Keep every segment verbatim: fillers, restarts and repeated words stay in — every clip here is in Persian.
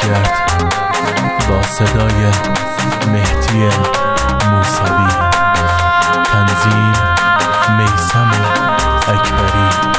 برگرد با صدای مهدی موسوی، تنظیم میثم اکبری.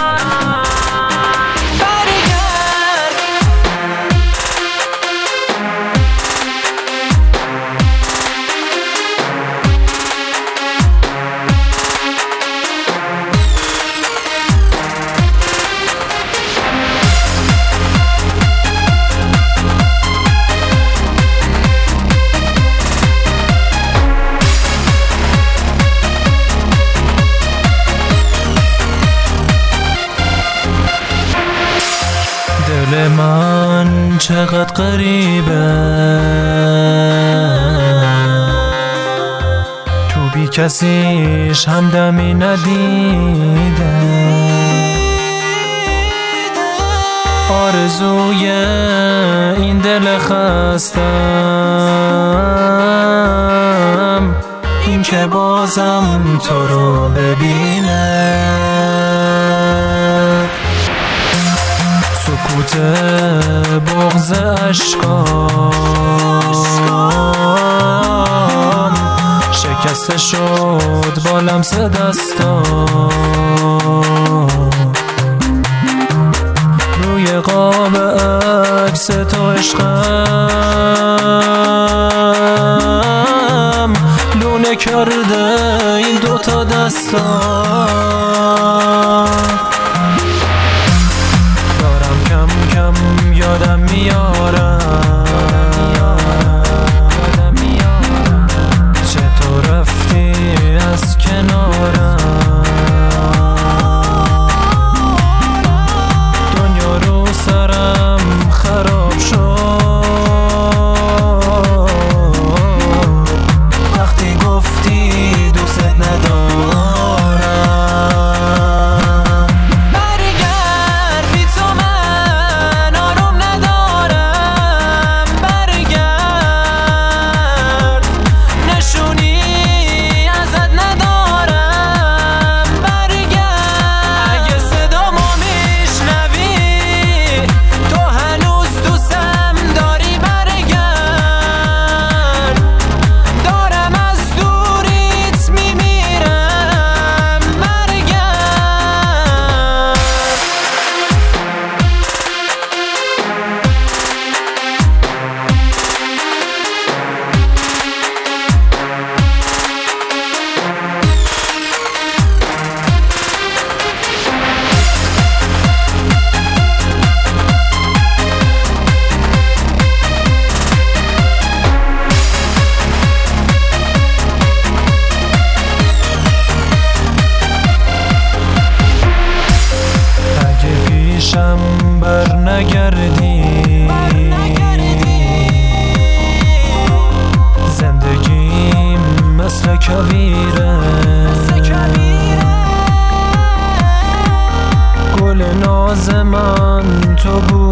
دل من چقدر غریبه، تو بی کسیش همدمی ندیده، آرزوی این دل خستم این که بازم تو رو ببینه. سکوت بغض اشکام شکسته شد با لمس دستام، روی قاب عکس تو عشقم لونه کرده این دوتا دستام. یادم میارم چطور رفتی از کنارم، دنیا رو سرم خراب شد وقتی گفتی دوست ندارم. بر نگردی زندگیم مثل کویره، گل ناز من تو بود